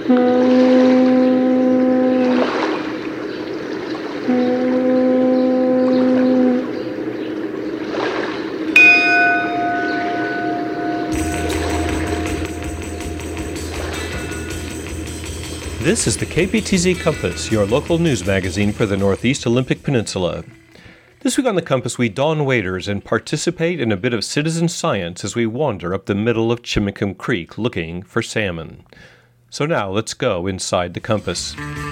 This is the KPTZ Compass, your local news magazine for the Northeast Olympic Peninsula. This week on the Compass, we don waders and participate in a bit of citizen science as we wander up the middle of Chimacum Creek looking for salmon. So now let's go inside the Compass.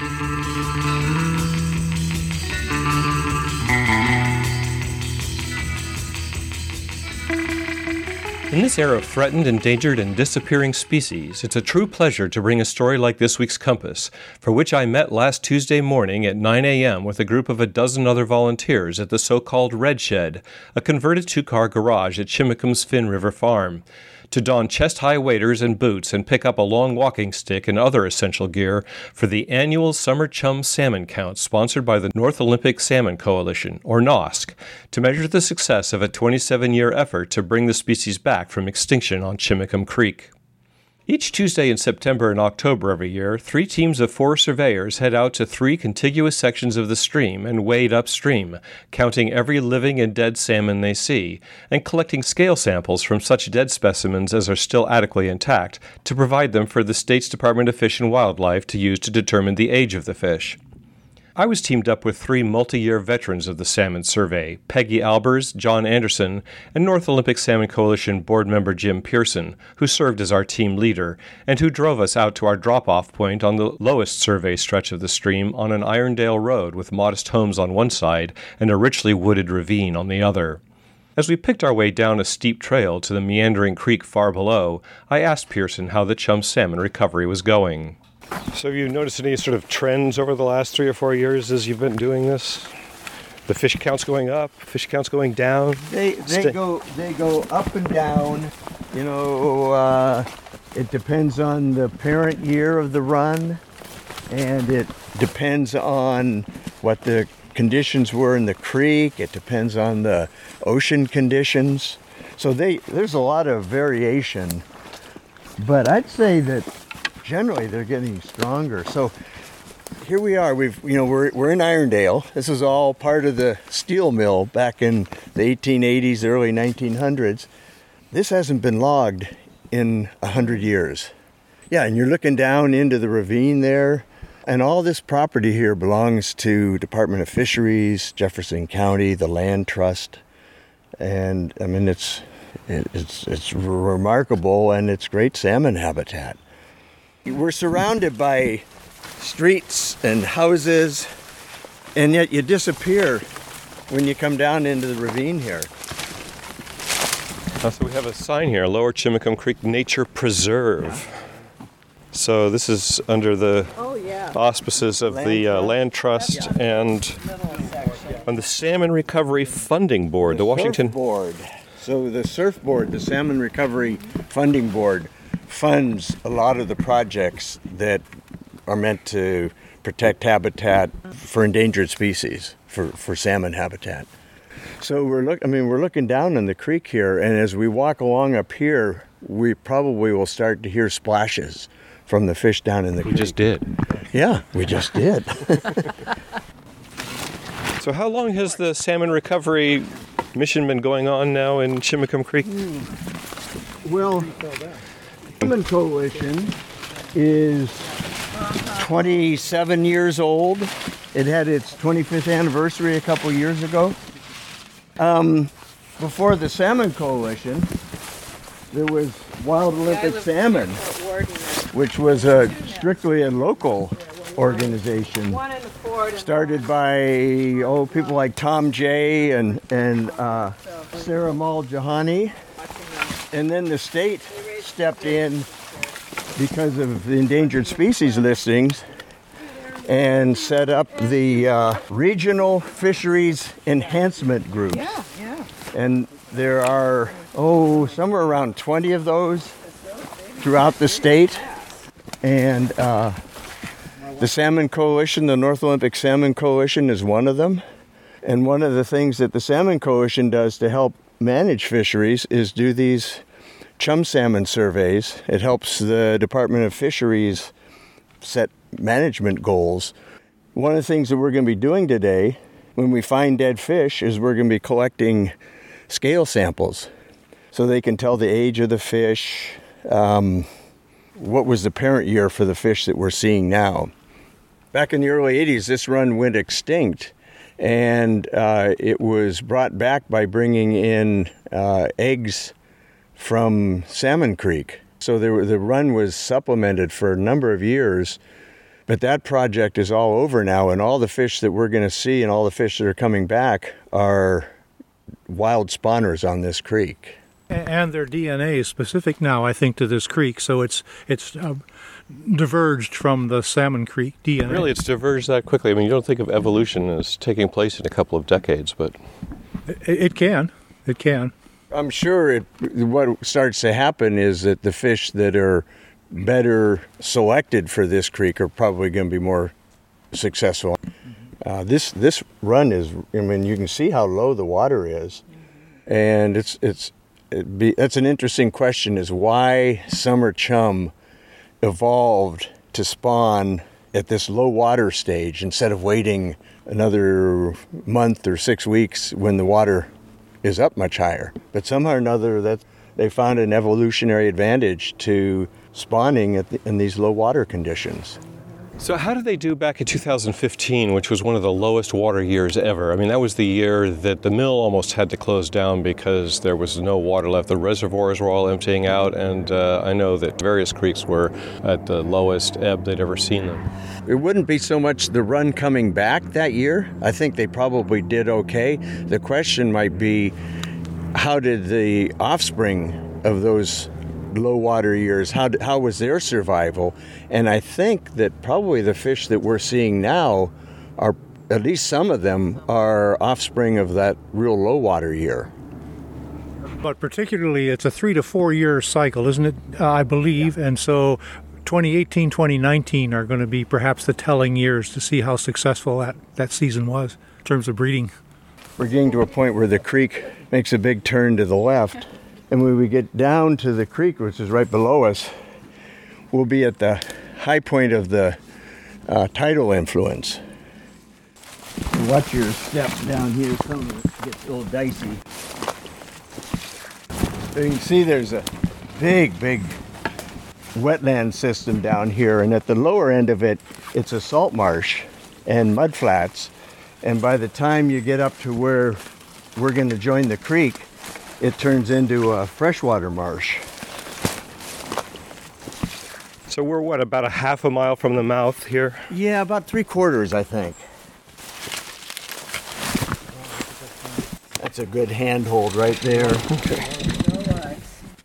In this era of threatened, endangered, and disappearing species, it's a true pleasure to bring a story like this week's Compass, for which I met last Tuesday morning at 9 a.m. with a group of a dozen other volunteers at the so-called Red Shed, a converted two-car garage at Chimacum's Finn River Farm, to don chest-high waders and boots and pick up a long walking stick and other essential gear for the annual Summer Chum Salmon Count sponsored by the North Olympic Salmon Coalition, or NOSC, to measure the success of a 27-year effort to bring the species back from extinction on Chimacum Creek. Each Tuesday in September and October every year, 3 teams of 4 surveyors head out to 3 contiguous sections of the stream and wade upstream, counting every living and dead salmon they see, and collecting scale samples from such dead specimens as are still adequately intact to provide them for the state's Department of Fish and Wildlife to use to determine the age of the fish. I was teamed up with 3 multi-year veterans of the Salmon Survey, Peggy Albers, John Anderson, and North Olympic Salmon Coalition board member Jim Pearson, who served as our team leader, and who drove us out to our drop-off point on the lowest survey stretch of the stream on an Irondale road with modest homes on one side and a richly wooded ravine on the other. As we picked our way down a steep trail to the meandering creek far below, I asked Pearson how the chum salmon recovery was going. So have you noticed any sort of trends over the last 3 or 4 years as you've been doing this? The fish counts going up, fish counts going down? They go up and down. You know, it depends on the parent year of the run, and it depends on what the conditions were in the creek. It depends on the ocean conditions. So there's a lot of variation, but I'd say that generally they're getting stronger. So here we are. We're in Irondale. This is all part of the steel mill back in the 1880s, early 1900s. This hasn't been logged in 100 years. Yeah, and you're looking down into the ravine there, and all this property here belongs to Department of Fisheries, Jefferson County, the Land Trust, and I mean it's remarkable, and it's great salmon habitat. We're surrounded by streets and houses, and yet you disappear when you come down into the ravine here. So we have a sign here, Lower Chimacum Creek Nature Preserve. So this is under the auspices of the Land Trust and on the Salmon Recovery Funding Board, the Washington Board. So the SURF Board, the Salmon Recovery Funding Board, funds a lot of the projects that are meant to protect habitat for endangered species, for salmon habitat. So we're looking down on the creek here, and as we walk along up here, we probably will start to hear splashes from the fish down in the creek. We just did. Yeah, we just did. So how long has the salmon recovery mission been going on now in Chimacum Creek? Well, Salmon Coalition is 27 years old. It had its 25th anniversary a couple years ago. Before the Salmon Coalition, there was Wild Olympic Salmon, which was strictly a local organization, started by people like Tom Jay and Sarah Mal-Jahani. And then the state stepped in because of the endangered species listings and set up the Regional Fisheries Enhancement Groups. And there are, somewhere around 20 of those throughout the state. And the Salmon Coalition, the North Olympic Salmon Coalition, is one of them. And one of the things that the Salmon Coalition does to help manage fisheries is do these chum salmon surveys. It helps the Department of Fisheries set management goals. One of the things that we're going to be doing today when we find dead fish is we're going to be collecting scale samples so they can tell the age of the fish, what was the parent year for the fish that we're seeing now. Back in the early 80s, this run went extinct, and it was brought back by bringing in eggs from Salmon Creek. So the run was supplemented for a number of years, but that project is all over now, and all the fish that we're going to see and all the fish that are coming back are wild spawners on this creek. And their DNA is specific now, I think, to this creek, so it's diverged from the Salmon Creek DNA. Really, it's diverged that quickly. I mean, you don't think of evolution as taking place in a couple of decades, but... It can. It can. I'm sure what starts to happen is that the fish that are better selected for this creek are probably going to be more successful. This run is, I mean, you can see how low the water is, and that's an interesting question, is why summer chum evolved to spawn at this low water stage instead of waiting another month or 6 weeks when the water is up much higher. But somehow or another that they found an evolutionary advantage to spawning in these low water conditions. So how did they do back in 2015, which was one of the lowest water years ever? I mean, that was the year that the mill almost had to close down because there was no water left. The reservoirs were all emptying out, and I know that various creeks were at the lowest ebb they'd ever seen them. It wouldn't be so much the run coming back that year. I think they probably did okay. The question might be, how did the offspring of those low water years, how was their survival? And I think that probably the fish that we're seeing now are, at least some of them, are offspring of that real low water year. But particularly it's a 3 to 4 year cycle, isn't it? I believe. Yeah. And so 2018, 2019 are going to be perhaps the telling years to see how successful that season was in terms of breeding. We're getting to a point where the creek makes a big turn to the left. And when we get down to the creek, which is right below us, we'll be at the high point of the tidal influence. Watch your steps down here. Some of it gets a little dicey. So you can see there's a big wetland system down here, and at the lower end of it, it's a salt marsh and mud flats. And by the time you get up to where we're going to join the creek, it turns into a freshwater marsh. So we're, about a half a mile from the mouth here? Yeah, about 3/4, I think. That's a good handhold right there. Okay.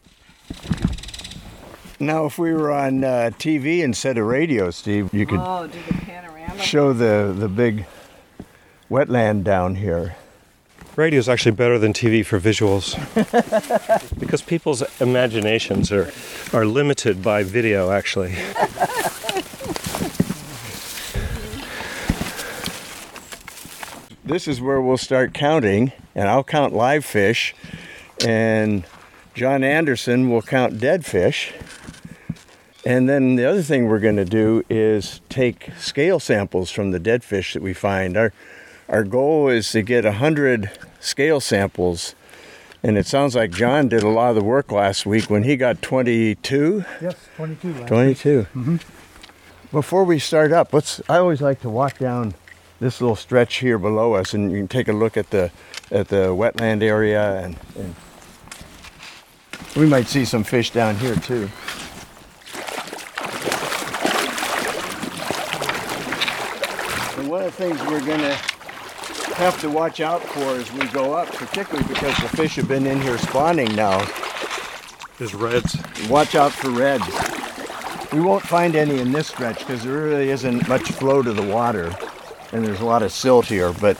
Now, if we were on TV instead of radio, Steve, you could do the panorama. Show the big wetland down here. Radio is actually better than TV for visuals because people's imaginations are limited by video, actually. This is where we'll start counting, and I'll count live fish, and John Anderson will count dead fish. And then the other thing we're going to do is take scale samples from the dead fish that we find. Our goal is to get 100 scale samples, and it sounds like John did a lot of the work last week when he got 22. Yes, 22 last 22. Week. Mm-hmm. Before we start up, I always like to walk down this little stretch here below us, and you can take a look at the wetland area, and we might see some fish down here too. And one of the things we're going to have to watch out for as we go up, particularly because the fish have been in here spawning now. There's reds. Watch out for reds. We won't find any in this stretch because there really isn't much flow to the water, and there's a lot of silt here, but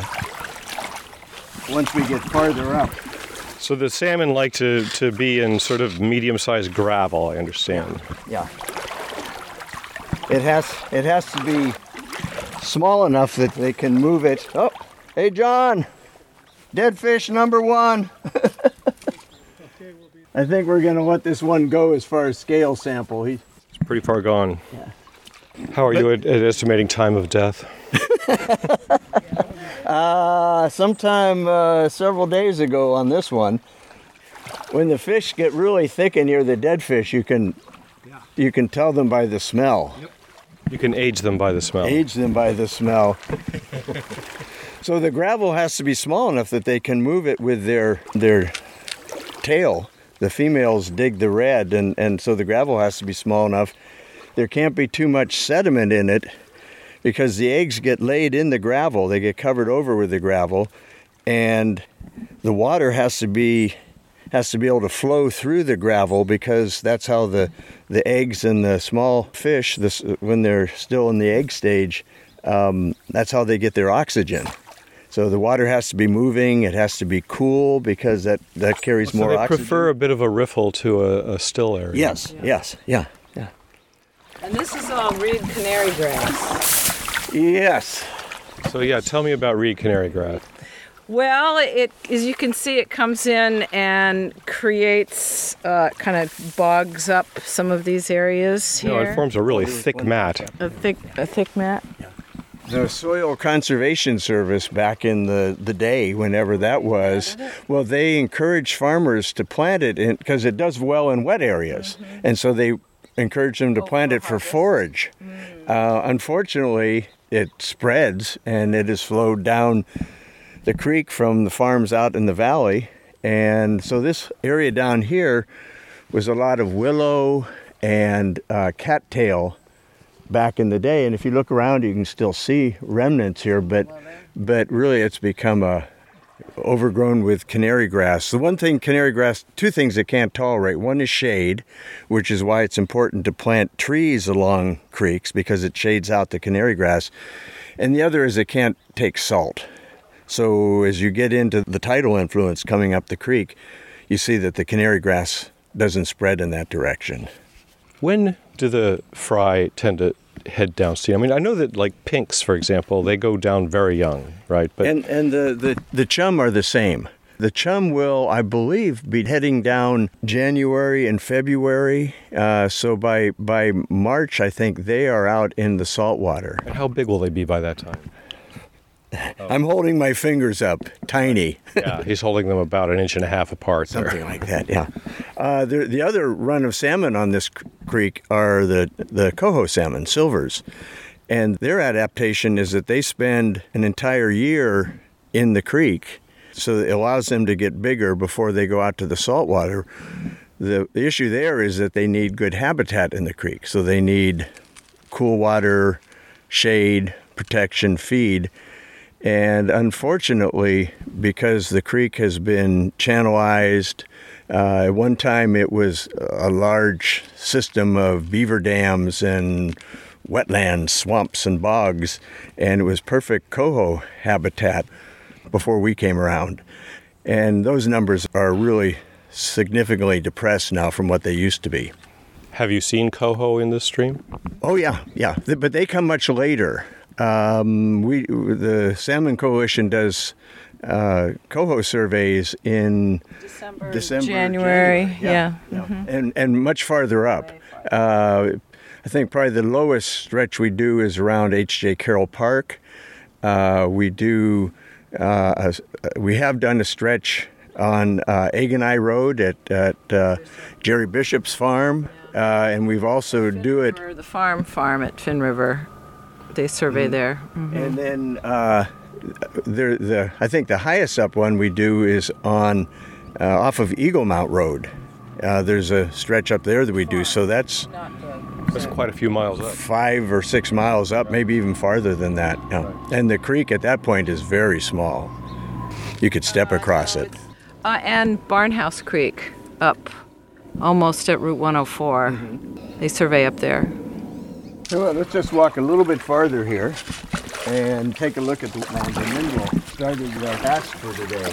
once we get farther up. So the salmon like to be in sort of medium-sized gravel, I understand. Yeah. It has to be small enough that they can move it. Oh, hey John, dead fish number 1. I think we're going to let this one go as far as scale sample. It's pretty far gone. Yeah. How are you at estimating time of death? Sometime several days ago on this one, when the fish get really thick and near the dead fish, you can tell them by the smell. Yep. You can age them by the smell. Age them by the smell. So the gravel has to be small enough that they can move it with their tail. The females dig the red, and so the gravel has to be small enough. There can't be too much sediment in it because the eggs get laid in the gravel. They get covered over with the gravel, and the water has to be able to flow through the gravel because that's how the eggs and the small fish, when they're still in the egg stage, that's how they get their oxygen. So the water has to be moving. It has to be cool because that carries more oxygen. So they prefer a bit of a riffle to a still area. Yes, yeah. And this is all reed canary grass. Yes. So yeah, tell me about reed canary grass. Well, as you can see, it comes in and creates, kind of bogs up some of these areas here. No, it forms a really thick mat. A thick mat. The Soil Conservation Service back in the day, whenever that was, well, they encouraged farmers to plant it because it does well in wet areas. Mm-hmm. And so they encouraged them to plant it for forage. Unfortunately, it spreads and it has flowed down the creek from the farms out in the valley. And so this area down here was a lot of willow and cattail back in the day. And if you look around, you can still see remnants here, but really it's become overgrown with canary grass. The one thing canary grass, two things it can't tolerate. One is shade, which is why it's important to plant trees along creeks because it shades out the canary grass. And the other is it can't take salt. So as you get into the tidal influence coming up the creek, you see that the canary grass doesn't spread in that direction. When do the fry tend to head downstream? I mean, I know that like pinks, for example, they go down very young, right? But and the chum are the same. The chum will, I believe, be heading down January and February. So by March, I think they are out in the saltwater. And how big will they be by that time? I'm holding my fingers up, tiny. Yeah, he's holding them about 1.5 inches apart. Something like that, yeah. The other run of salmon on this creek are the coho salmon, silvers. And their adaptation is that they spend an entire year in the creek, so it allows them to get bigger before they go out to the saltwater. The issue there is that they need good habitat in the creek, so they need cool water, shade, protection, feed. And unfortunately, because the creek has been channelized, at one time it was a large system of beaver dams and wetlands, swamps, and bogs, and it was perfect coho habitat before we came around. And those numbers are really significantly depressed now from what they used to be. Have you seen coho in this stream? Oh, yeah. But they come much later. The Salmon Coalition does coho surveys in December, January. Yeah. Mm-hmm. And much farther up. I think probably the lowest stretch we do is around H.J. Carroll Park. We have done a stretch on Agonai Road at Jerry Bishop's farm, and we've also do it. The farm at Finn River. They survey there. Mm-hmm. And then I think the highest up one we do is on off of Eagle Mount Road. There's a stretch up there that we do, so that's quite a few miles up. 5 or 6 miles up, maybe even farther than that. Yeah. And the creek at that point is very small. You could step across it. And Barnhouse Creek up almost at Route 104. Mm-hmm. They survey up there. So let's just walk a little bit farther here and take a look at the lines, and then we'll start with our task for today.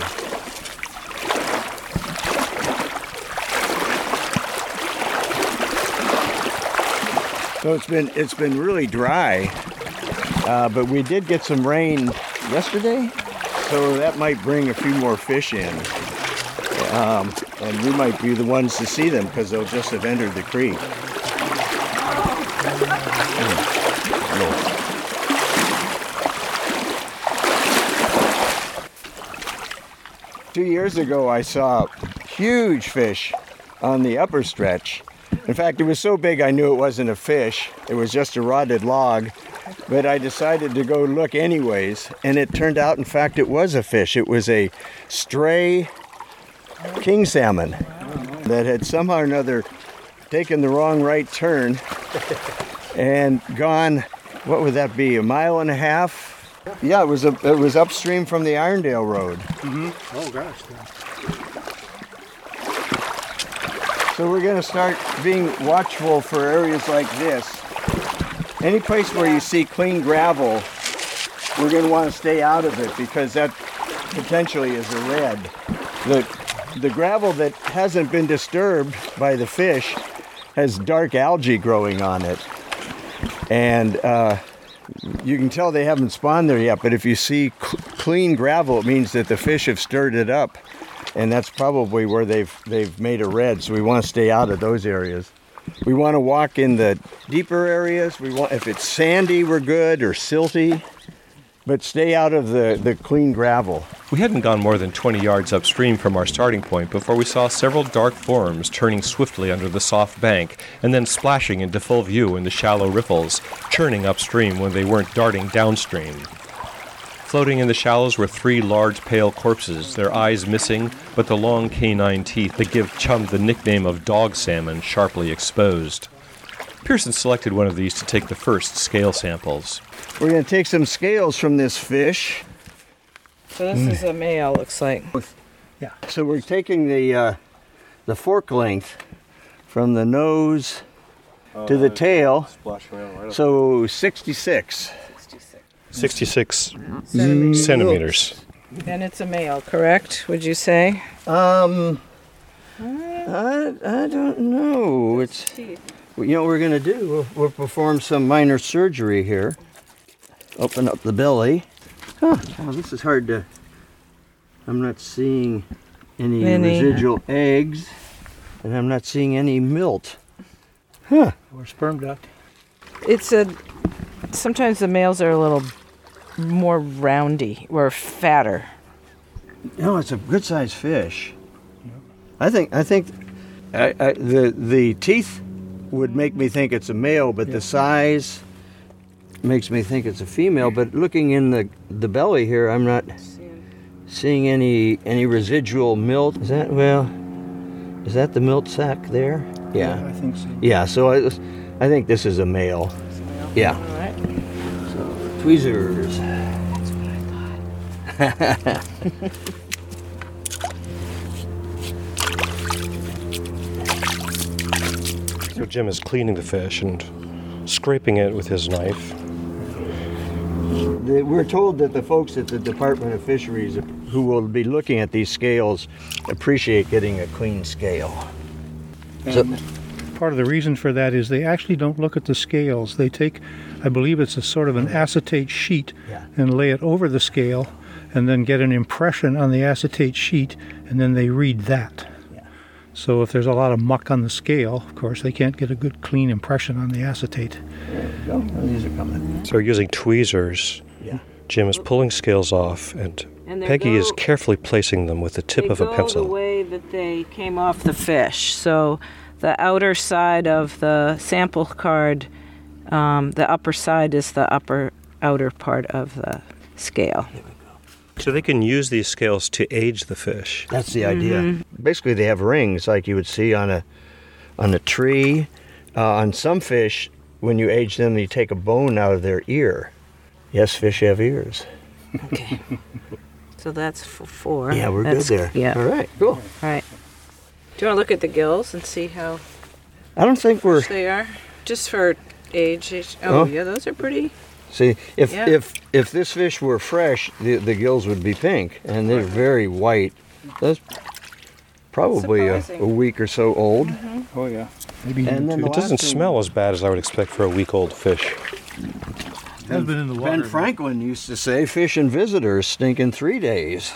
So it's been really dry, but we did get some rain yesterday, so that might bring a few more fish in, and we might be the ones to see them because they'll just have entered the creek. signal. Two years ago, I saw huge fish on the upper stretch. In fact, it was so big I knew it wasn't a fish. It was just a rotted log. But I decided to go look anyways, and it turned out, in fact, it was a fish. It was a stray king salmon that had somehow or another taken the wrong right turn and gone, what would that be, 1.5 miles? Yeah, it was upstream from the Irondale Road. Mm-hmm. Oh, gosh. So we're going to start being watchful for areas like this. Any place where you see clean gravel, we're going to want to stay out of it because that potentially is a red. The gravel that hasn't been disturbed by the fish has dark algae growing on it. And you can tell they haven't spawned there yet, but if you see clean gravel, it means that the fish have stirred it up. And that's probably where they've made a red, so we want to stay out of those areas. We want to walk in the deeper areas. If it's sandy, we're good, or silty, but stay out of the clean gravel. We hadn't gone more than 20 yards upstream from our starting point before we saw several dark forms turning swiftly under the soft bank and then splashing into full view in the shallow riffles, churning upstream when they weren't darting downstream. Floating in the shallows were 3 large pale corpses, their eyes missing, but the long canine teeth that give chum the nickname of dog salmon sharply exposed. Pearson selected one of these to take the first scale samples. We're going to take some scales from this fish. So this is a male, looks like. Yeah. So we're taking the fork length from the nose to the tail. So 66. 66 centimeters. Mm-hmm. And it's a male, correct? Would you say? I don't know. It's, you know what we're going to do? We'll perform some minor surgery here. Open up the belly. Huh. Oh, this is hard to... I'm not seeing any residual eggs, and I'm not seeing any milt. Huh. Or sperm duct. Sometimes the males are a little more roundy or fatter. No, it's a good-sized fish. I think the teeth would make me think it's a male, but the size makes me think it's a female. But looking in the belly here, I'm not seeing any residual milt. Is that the milt sac there? Yeah, I think so. Yeah, so I think this is a male. Yeah. All right. So tweezers. That's what I thought. So Jim is cleaning the fish and scraping it with his knife. We're told that the folks at the Department of Fisheries who will be looking at these scales appreciate getting a clean scale. And part of the reason for that is they actually don't look at the scales. They take, I believe it's a sort of an acetate sheet, and lay it over the scale and then get an impression on the acetate sheet, and then they read that. So if there's a lot of muck on the scale, of course, they can't get a good clean impression on the acetate. There you go. These are coming. So using tweezers, Jim is pulling scales off, and Peggy is carefully placing them with the tip of a pencil. They go the way that they came off the fish. So the outer side of the sample card, the upper side is the outer part of the scale. So they can use these scales to age the fish. That's the idea. Basically, they have rings like you would see on a tree. On some fish, when you age them, you take a bone out of their ear. Yes, fish have ears. Okay. So that's 4. Yeah, we're good there. Yeah. All right, cool. All right. Do you want to look at the gills and see how I don't think we're... they are? Just for age. Oh, yeah, those are pretty. See, if this fish were fresh, the gills would be pink, and they're very white. That's probably a week or so old. Oh, yeah. Maybe And then It doesn't smell as bad as I would expect for a week-old fish. has been in the water. Ben Franklin used to say, fish and visitors stink in 3 days.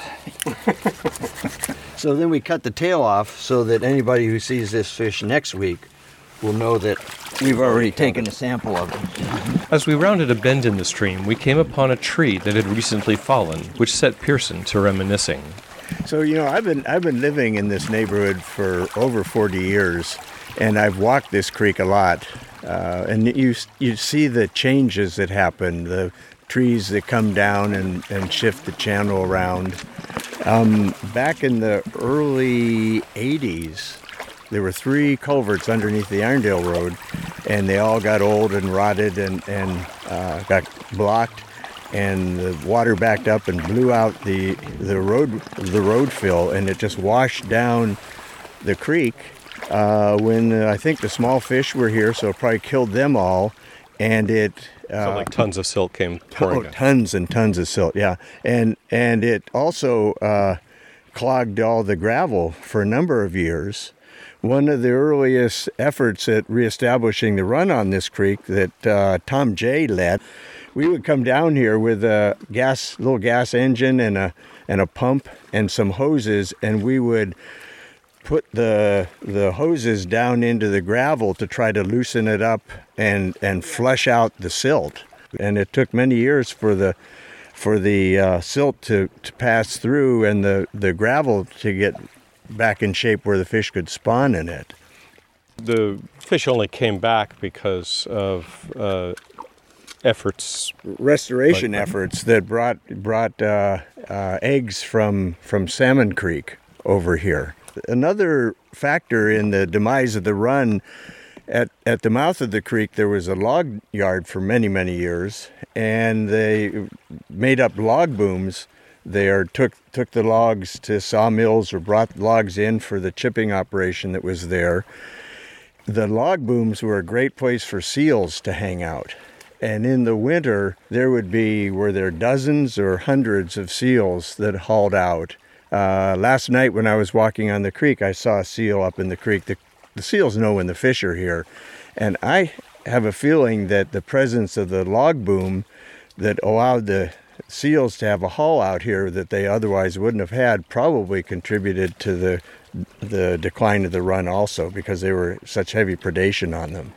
So then we cut the tail off so that anybody who sees this fish next week we'll know that we've already taken a sample of it. As we rounded a bend in the stream, we came upon a tree that had recently fallen, which set Pearson to reminiscing. So, I've been living in this neighborhood for over 40 years, and I've walked this creek a lot. And you see the changes that happen, the trees that come down and shift the channel around. Back in the early 80s, there were 3 culverts underneath the Irondale Road, and they all got old and rotted and got blocked, and the water backed up and blew out the road fill, and it just washed down the creek when I think the small fish were here, so it probably killed them all, and it... So like tons of silt came pouring down. Tons and tons of silt, yeah. And it also clogged all the gravel for a number of years. One of the earliest efforts at reestablishing the run on this creek that Tom Jay led, we would come down here with a little gas engine and a pump and some hoses, and we would put the hoses down into the gravel to try to loosen it up and flush out the silt. And it took many years for the silt to pass through and the gravel to get back in shape where the fish could spawn in it. The fish only came back because of restoration efforts that brought eggs from Salmon Creek over here. Another factor in the demise of the run, at the mouth of the creek there was a log yard for many, many years, and they made up log booms. They took the logs to sawmills or brought logs in for the chipping operation that was there. The log booms were a great place for seals to hang out. And in the winter, were there dozens or hundreds of seals that hauled out. Last night when I was walking on the creek, I saw a seal up in the creek. The seals know when the fish are here. And I have a feeling that the presence of the log boom that allowed the seals to have a haul out here that they otherwise wouldn't have had probably contributed to the decline of the run also, because there were such heavy predation on them.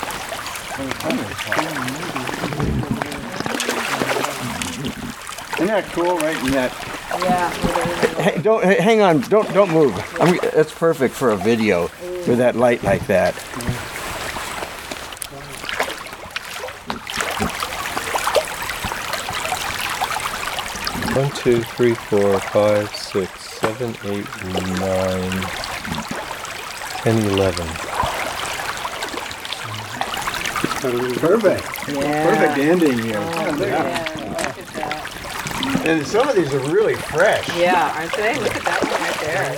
Isn't that cool, right? In that. Yeah. Hey, hang on, don't move. That's perfect for a video with that light like that. One, 2, 3, 4, 5, 6, 7, 8, 9, 10, 11. Perfect. Yeah. Perfect ending here. Oh, look at that. And some of these are really fresh. Yeah, aren't they? Look at that one right there.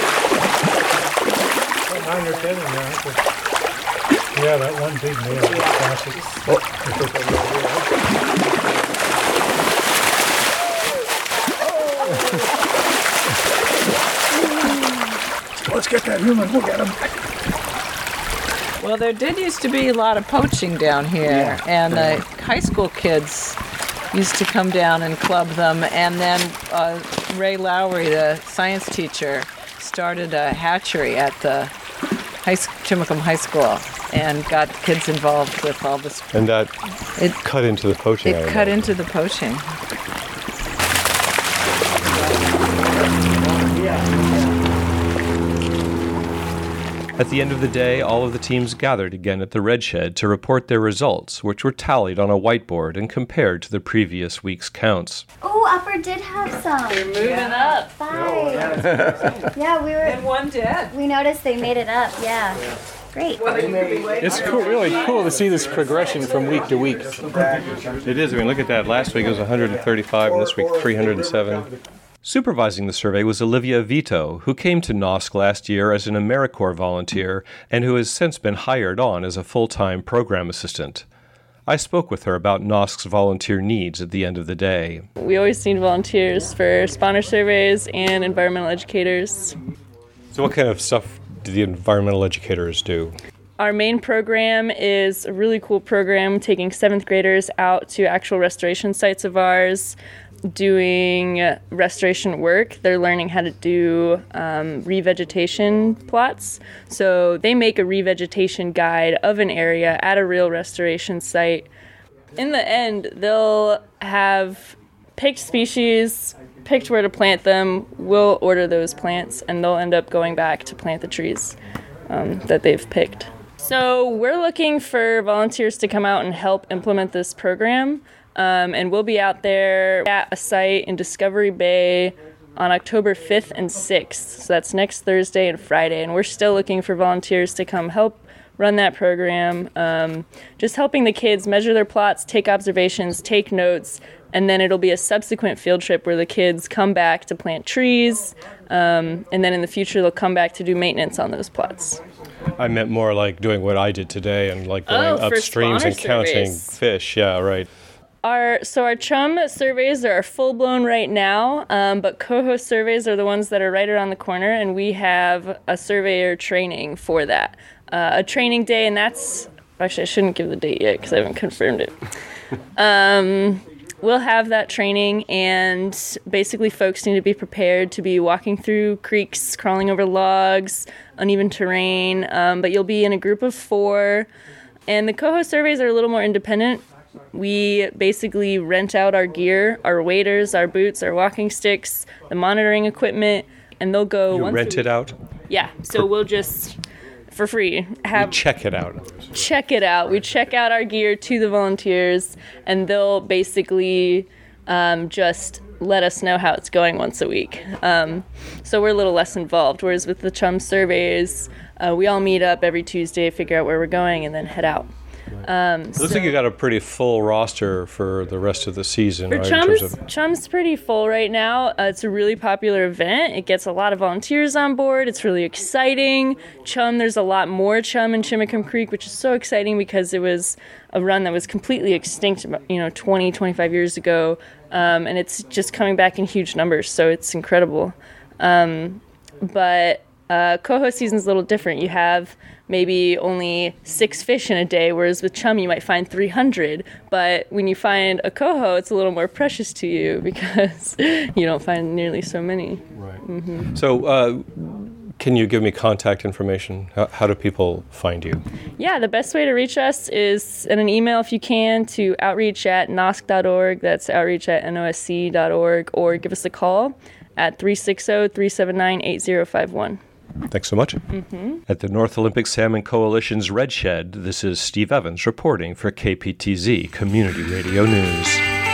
That's 9 or 10 in there. Yeah, that one big nail. Let's get that human. We'll get him. Well, there did used to be a lot of poaching down here, and the high school kids used to come down and club them, and then Ray Lowry, the science teacher, started a hatchery at the Chimacum High School and got kids involved with all this. And that cut into the poaching. It cut into the poaching. At the end of the day, all of the teams gathered again at the Red Shed to report their results, which were tallied on a whiteboard and compared to the previous week's counts. Oh, Upper did have some. They're moving up. 5. Yeah, we were. And one did. We noticed they made it up. Yeah. Great. It's cool, really cool to see this progression from week to week. It is. I mean, look at that. Last week it was 135, and this week 307. Supervising the survey was Olivia Vito, who came to NOSC last year as an AmeriCorps volunteer and who has since been hired on as a full-time program assistant. I spoke with her about NOSC's volunteer needs at the end of the day. We always need volunteers for spawner surveys and environmental educators. So what kind of stuff do the environmental educators do? Our main program is a really cool program taking 7th graders out to actual restoration sites of ours, doing restoration work. They're learning how to do revegetation plots. So they make a revegetation guide of an area at a real restoration site. In the end, they'll have picked species, picked where to plant them. We'll order those plants, and they'll end up going back to plant the trees that they've picked. So we're looking for volunteers to come out and help implement this program. And we'll be out there at a site in Discovery Bay on October 5th and 6th. So that's next Thursday and Friday. And we're still looking for volunteers to come help run that program. Just helping the kids measure their plots, take observations, take notes, and then it'll be a subsequent field trip where the kids come back to plant trees. And then in the future, they'll come back to do maintenance on those plots. I meant more like doing what I did today and like going upstreams and counting fish. Yeah, right. Our chum surveys are full-blown right now, but coho surveys are the ones that are right around the corner, and we have a surveyor training for that. A training day, and that's... Actually, I shouldn't give the date yet because I haven't confirmed it. We'll have that training, and basically folks need to be prepared to be walking through creeks, crawling over logs, uneven terrain, but you'll be in a group of 4, and the coho surveys are a little more independent. We basically rent out our gear, our waders, our boots, our walking sticks, the monitoring equipment, and they'll go You once rent it out? Yeah, so we'll just, for free, check it out. Check it out. We check out our gear to the volunteers, and they'll basically just let us know how it's going once a week. So we're a little less involved, whereas with the chum surveys, we all meet up every Tuesday, figure out where we're going, and then head out. Looks like you got a pretty full roster for the rest of the season, for right? Chum's pretty full right now. It's a really popular event. It gets a lot of volunteers on board. It's really exciting. There's a lot more chum in Chimacum Creek, which is so exciting because it was a run that was completely extinct, 20, 25 years ago, and it's just coming back in huge numbers, so it's incredible. But coho season's a little different. You have maybe only 6 fish in a day, whereas with chum you might find 300. But when you find a coho, it's a little more precious to you because you don't find nearly so many. Right. Mm-hmm. So can you give me contact information? How do people find you? Yeah, the best way to reach us is send an email if you can to outreach@nosc.org. That's outreach@nosc.org, or give us a call at 360-379-8051. Thanks so much. Mm-hmm. At the North Olympic Salmon Coalition's Red Shed, this is Steve Evans reporting for KPTZ Community Radio News.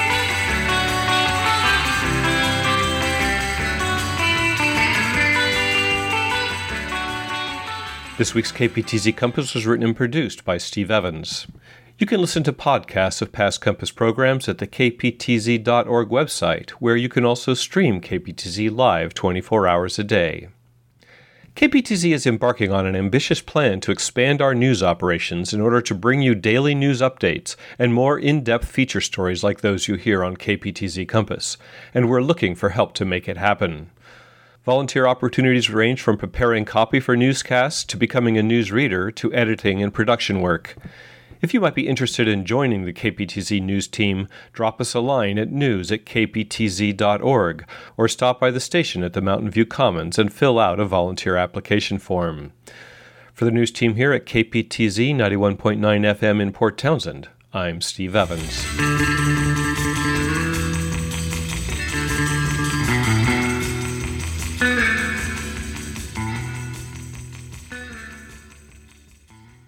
This week's KPTZ Compass was written and produced by Steve Evans. You can listen to podcasts of past Compass programs at the kptz.org website, where you can also stream KPTZ live 24 hours a day. KPTZ is embarking on an ambitious plan to expand our news operations in order to bring you daily news updates and more in-depth feature stories like those you hear on KPTZ Compass, and we're looking for help to make it happen. Volunteer opportunities range from preparing copy for newscasts to becoming a news reader to editing and production work. If you might be interested in joining the KPTZ news team, drop us a line at news@kptz.org or stop by the station at the Mountain View Commons and fill out a volunteer application form. For the news team here at KPTZ 91.9 FM in Port Townsend, I'm Steve Evans.